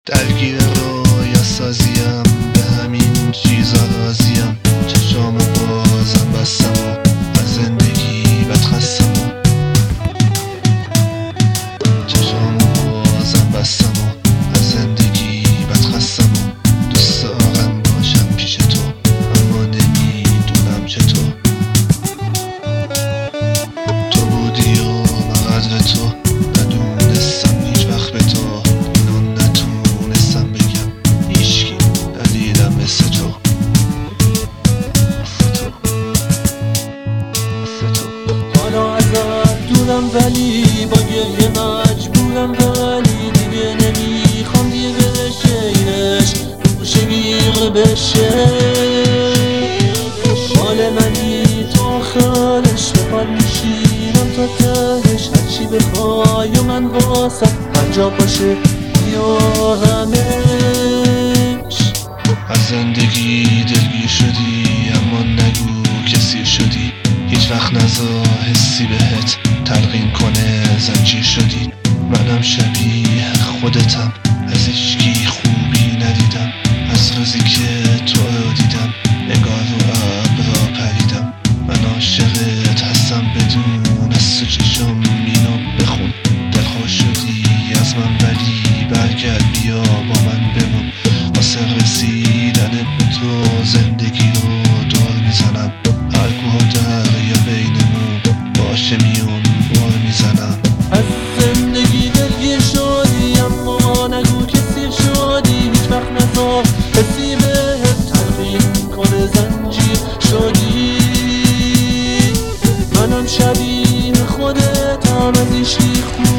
درگیر رویا سازیم، به همین چیزا راضیم. چشام بازم بستم و از زندگی بدخستم و چشام بازم بستم و از زندگی بدخستم و دوست دارم باشم پیش تو، اما نمیدونم چطور. تو بودی و من قدر تو ندونستم هیچ وقت به تو، اینو نتونستم بگم هیچکی ندیدم مثل تو. حالا ازت دورم ولی با گریه مجبورم، ولی دیگه نمیخوام دیگه بشه اینش گوشه گیر بشه. مال منی تو آخرش به حال میشینم تا تهش، هرچی بخوای و من واسه هر جا باشه بیارمش. از زندگی دلگیر شدی اما نگو کسی شدی، هیچ وقت نذار حسی بهت تلقین کنه زنجیر شدی. منم شبیه خودتم، از هیچکی خوبی ندیدم، از روزی که تو رو دیدم نگاه رو ابرا پریدم. من عاشقت هستم بدون از تو چشم اینو بخون. دلخوش شدی از من ولی برگرد بیا با من بمون. واسه رسیدن به تو زندگی رو دور میزنم، هر کوه و دریا بینمون باشه میون بار میزنم. از زندگی دلگیر شدی اما نگو کسی شدی، هیچ وقت نذار کسی بهت تلقین کنه زنجیر شدی. منم شبیه خودتم، از هیچکی خوب